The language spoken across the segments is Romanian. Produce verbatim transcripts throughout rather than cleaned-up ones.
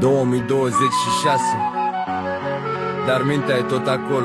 două mii douăzeci și șase, dar mintea e tot acolo,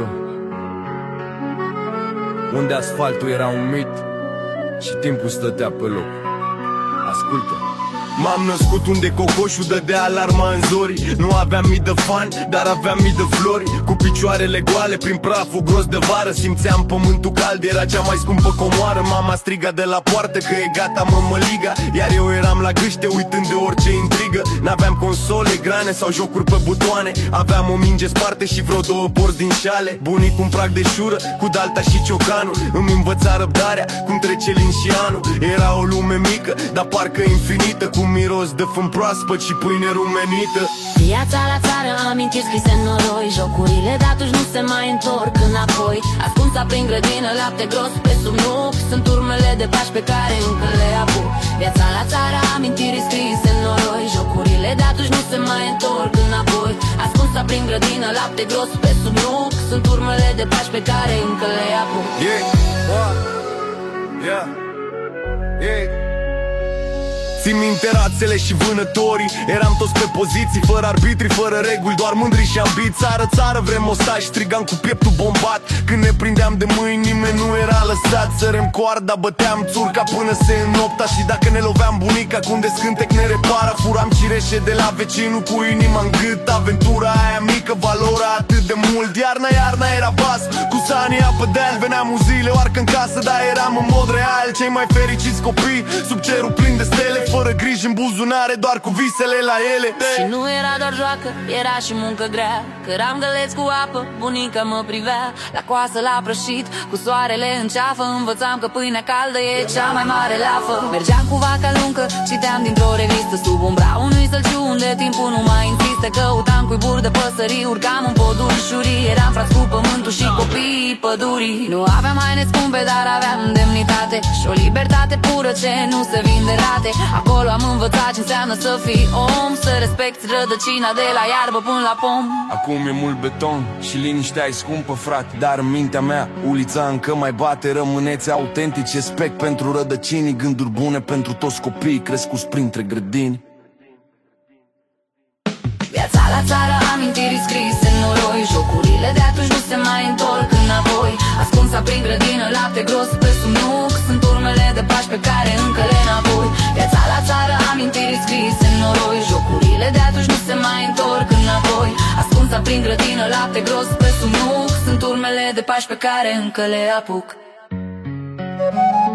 unde asfaltul era un mit și timpul stătea pe loc. Ascultă. M-am născut unde cocoșul dădea alarma în zori. Nu aveam mii de fani, dar aveam mii de flori. Cu picioarele goale prin praful gros de vară. Simțeam pământul cald, era cea mai scumpă comoară. Mama striga de la poartă că e gata mămăliga, iar eu eram la gâște uitând de orice intrigă. N-aveam console, grane sau jocuri pe butoane. Aveam o minge sparte și vreo două porți din șale. Bunicul un prag de șură, cu dalta și ciocanul. Îmi învăța răbdarea, cum trece lin și anul. Era o lume mică, dar parcă infinită, cu miros de fân proaspăt și pâine rumenită. Viața la țară, amintiri scrise în noroi. Jocurile de atunci nu se mai întorc înapoi. Ascunsa prin grădină, lapte gros pe sub nuc. Sunt urmele de pași pe care încă le apuc. Viața la țară, amintiri scrise în noroi. Jocurile de atunci nu se mai întorc înapoi. Ascunsa prin grădină, lapte gros pe sub nuc. Sunt urmele de pași pe care încă le apuc. Yeah, wow. Yeah, yeah. Țin minte rațele și vânătorii. Eram toți pe poziții, fără arbitri, fără reguli, doar mândri și ambiți. Țară, țară, vrem ostași, strigam cu pieptul bombat. Când ne prindeam de mâini, nimeni nu era lăsat. Sărăm coarda, băteam țurca până se înnopta. Și dacă ne loveam bunica, cum de scântec ne repara. Furam cireșe de la vecinul cu inima în gât. Aventura aia mică valora atât de mult. Iarna, iarna era vas, cu sania pe deal. Veneam un zile, oarcă în casă, dar eram în mod real. Cei mai fericiți copii, sub cerul plin de stele, fără griji în buzunare, doar cu visele la ele. Și nu era doar joacă, era și muncă grea. Căram găleți cu apă, bunica mă privea. La coasă, la prășit, cu soarele în ceafă. Învățam că pâinea caldă e cea mai mare leafă. Mergeam cu vaca luncă, citeam dintr-o revistă. Sub umbra unui sălciu unde timpul nu mai insistă. Căutam cuiburi de păsării, urcam în poduri. Eram frați cu pământul și copiii pădurii. Nu aveam haine scumpe, dar aveam demnitate și o libertate pură ce nu se vinde rate. Acolo am învățat ce înseamnă să fii om, să respecti rădăcina de la iarbă până la pom. Acum e mult beton și liniștea e scumpă, frate, dar în mintea mea ulița încă mai bate. Rămâneți autentici, respect pentru rădăcinii. Gânduri bune pentru toți copiii crescuți printre grădini. Viața la țară, amintiri scrise în noroi. Jocurile de atunci nu se mai întorc înapoi. Ascunsa prin grădină, lapte gros pe sub nuc. Sunt urmele de pași pe care încă le înapoi. Viața la țară, amintiri scrise în noroi. Jocurile de atunci nu se mai întorc înapoi. Ascunsa prin grădină, lapte gros pe sub nuc. Sunt urmele de pași pe care încă le apuc.